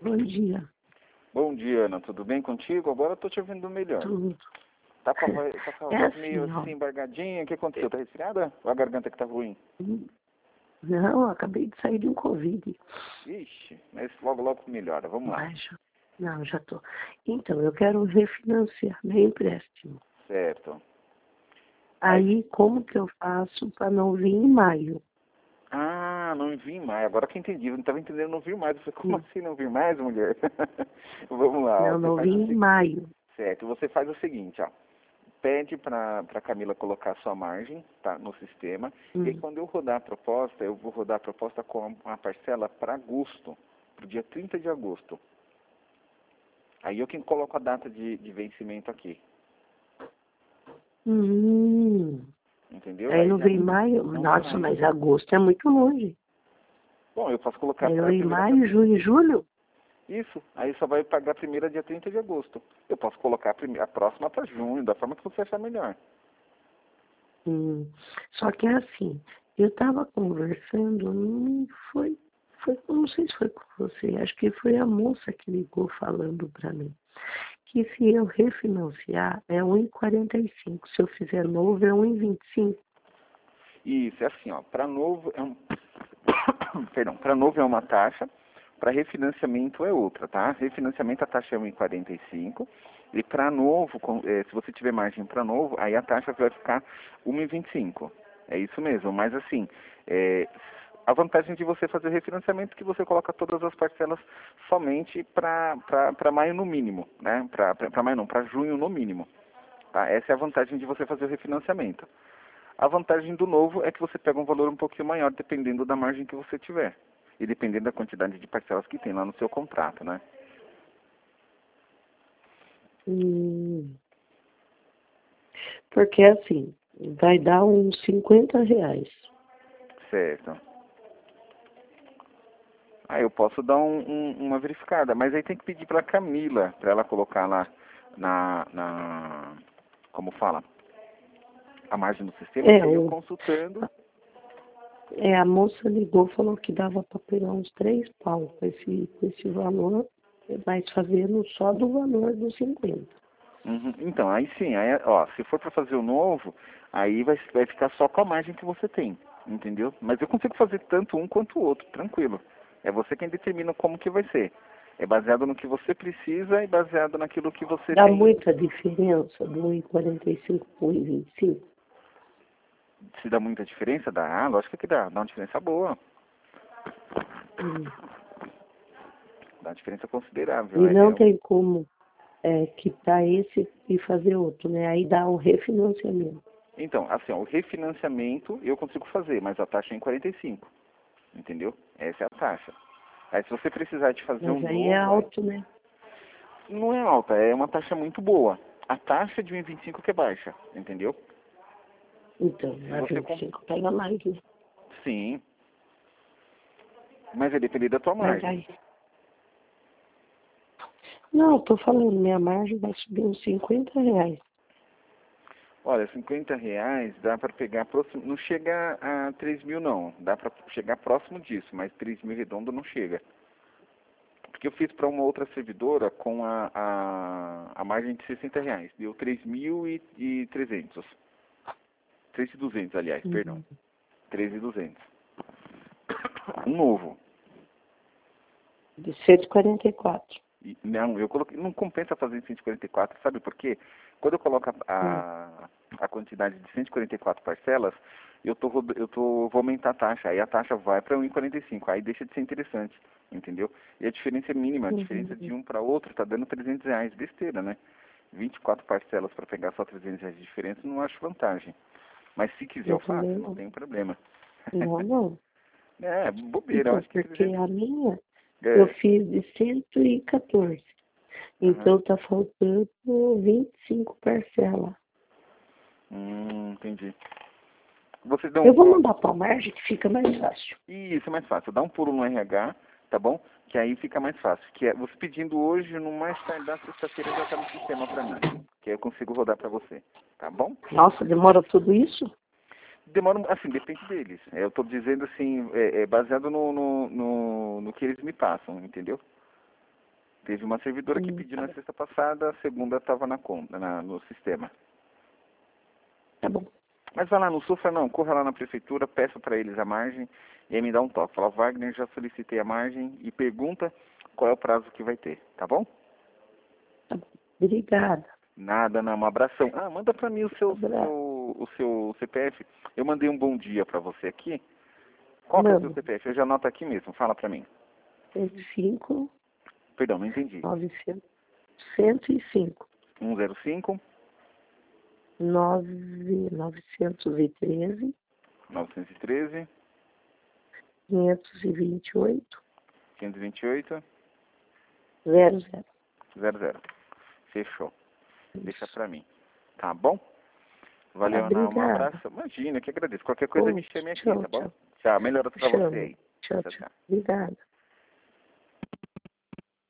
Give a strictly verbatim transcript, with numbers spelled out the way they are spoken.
Bom dia. Bom dia, Ana. Tudo bem contigo? Agora eu tô te ouvindo melhor. Tudo. Tá com a voz, tá com a É voz assim, meio ó. assim, embargadinha. O que aconteceu? Tá resfriada? Ou a garganta que tá ruim? Não, eu acabei de sair de um Covid. Ixi, mas logo, logo melhora. Vamos lá. Mas, já- não, já tô. Então, eu quero refinanciar meu empréstimo. Certo. Aí, Aí, como que eu faço para não vir em maio? ah, não vi mais. Agora que eu entendi. Eu não tava entendendo, não vi mais. Eu falei, como Hum. assim não vi mais, mulher? Vamos lá. Ó. Não, Você não faz vim o em seguinte. maio. Certo. Você faz o seguinte, ó. Pede para a Camila colocar a sua margem, tá, no sistema. E aí, Hum. quando eu rodar a proposta, eu vou rodar a proposta com a parcela para agosto, para o dia trinta de agosto. Aí eu que coloco a data de, de vencimento aqui, Hum. entendeu? Aí Aí não já vem em maio? não vem Nossa, mais. mas agosto é muito longe. Bom, eu posso colocar Aí para a vem primeira para maio, junho e julho? isso. Aí só vai pagar a primeira dia trinta de agosto. Eu posso colocar a, primeira, a próxima para junho, da forma que você achar melhor. Hum. Só que é assim, eu estava conversando, não foi, foi, não sei se foi com você, acho que foi a moça que ligou falando para mim, que se eu refinanciar é um e quarenta e cinco, se eu fizer novo é um e vinte e cinco. Isso, é assim, ó. Para novo é um perdão, para novo é uma taxa, para refinanciamento é outra, tá? Refinanciamento a taxa é um e quarenta e cinco e para novo, com, eh, se você tiver margem para novo, aí a taxa vai ficar um e vinte e cinco. É isso mesmo, mas assim, eh, a vantagem de você fazer o refinanciamento é que você coloca todas as parcelas somente para maio no mínimo, né? Para maio não, para junho no mínimo. Tá? Essa é a vantagem de você fazer o refinanciamento. A vantagem do novo é que você pega um valor um pouquinho maior, dependendo da margem que você tiver. E dependendo da quantidade de parcelas que tem lá no seu contrato, né? Hum, porque assim, vai dar uns cinquenta reais. Certo. Ah, eu posso dar um, um, uma verificada, mas aí tem que pedir para a Camila, para ela colocar lá na, na, como fala, a margem do sistema, que É, aí eu o, consultando. é, a moça ligou, falou que dava para pegar uns três pau com esse, com esse valor, mas fazendo só do valor dos cinquenta. Uhum. Então, aí sim, aí, ó, se for para fazer o novo, aí vai, vai ficar só com a margem que você tem, entendeu? Mas eu consigo fazer tanto um quanto o outro, tranquilo. É você quem determina como que vai ser. É baseado no que você precisa e baseado naquilo que você Dá tem. muita diferença do um e quarenta e cinco para o um e vinte e cinco? Se dá muita diferença, dá, ah, lógico que dá, dá uma diferença boa, Hum. dá uma diferença considerável. E É, não é- tem como é, quitar esse e fazer outro, né? Aí dá um refinanciamento. Então, assim, ó, o refinanciamento eu consigo fazer, mas a taxa é em quarenta e cinco, entendeu? Essa é a taxa. Aí se você precisar de fazer um Mas aí é novo, aí alto, né? não é alta, é uma taxa muito boa. A taxa de um e vinte e cinco que é baixa, entendeu? Então, Se a você vinte e comp... cinco pega mais, né? Sim, mas é depender da tua Mas margem. aí. Não, eu tô falando, minha margem vai subir uns cinquenta reais. Olha, cinquenta reais dá para pegar próximo, não chega a três mil não, dá para chegar próximo disso, mas três mil redondo não chega. Porque eu fiz para uma outra servidora com a, a, a margem de sessenta reais, deu três mil e trezentos. três mil e duzentos, aliás, perdão. Uhum. três mil e duzentos. Um novo. De cento e quarenta e quatro. E, não, eu coloquei, não compensa fazer em cento e quarenta e quatro, sabe por quê? Quando eu coloco a, Hum. a, a quantidade de cento e quarenta e quatro parcelas, eu, tô, roda- eu tô, vou aumentar a taxa, aí a taxa vai para um e quarenta e cinco, aí deixa de ser interessante, entendeu? E a diferença é mínima, a diferença de Uhum. um para outro está dando trezentos reais, besteira, né? vinte e quatro parcelas para pegar só trezentos reais de diferença, não acho vantagem. Mas se quiser Eu eu também faço, não não. tem problema. Não, não. É, bobeira, eu Então, acho que porque trezentos... a minha eu É, fiz de cento e quatorze. aham. Então tá faltando vinte e cinco parcelas. Hum, entendi. Vocês dão, Eu vou ó, mandar para a margem que fica mais fácil. isso é mais fácil. Dá um pulo no R H, tá bom? Que aí fica mais fácil. Que é você pedindo hoje, no mais tardar sexta-feira já tá no sistema pra mim. Que aí eu consigo rodar pra você. Tá bom? Nossa, demora tudo isso? Demora, um- assim, depende deles. É, eu tô dizendo assim, é, é baseado no, no, no, no que eles me passam, entendeu? Teve uma servidora que Hum, pediu tá na bom. sexta passada, a segunda estava na conta, na, no sistema. Tá bom. Mas vai lá, não sofra não, corra lá na prefeitura, peça para eles a margem e aí me dá um toque. Fala, Wagner, já solicitei a margem e pergunta qual é o prazo que vai ter, tá bom? Tá bom. Obrigada. Nada, não, um abração. Ah, manda para mim o seu, Abraço. seu, o seu C P F. Eu mandei um bom dia para você aqui. Qual que é o seu Mano, C P F? Eu já anoto aqui mesmo, fala para mim. cento e cinco, Perdão, não entendi. novecentos, cento e cinco, um zero cinco, nove, novecentos e treze, novecentos e treze, quinhentos e vinte e oito, quinhentos e vinte e oito, zero zero. zero zero. Fechou. Deixa Isso. pra mim. Tá bom? Tá, Valeu, Ana. Um obrigada. abraço. Imagina, que agradeço. Qualquer coisa me Outro. chame aqui, Tchau, tá bom? tchau. Tchau. Melhoras pra você Chama. aí. Tchau, Tchau, tchau. tchau. Obrigada.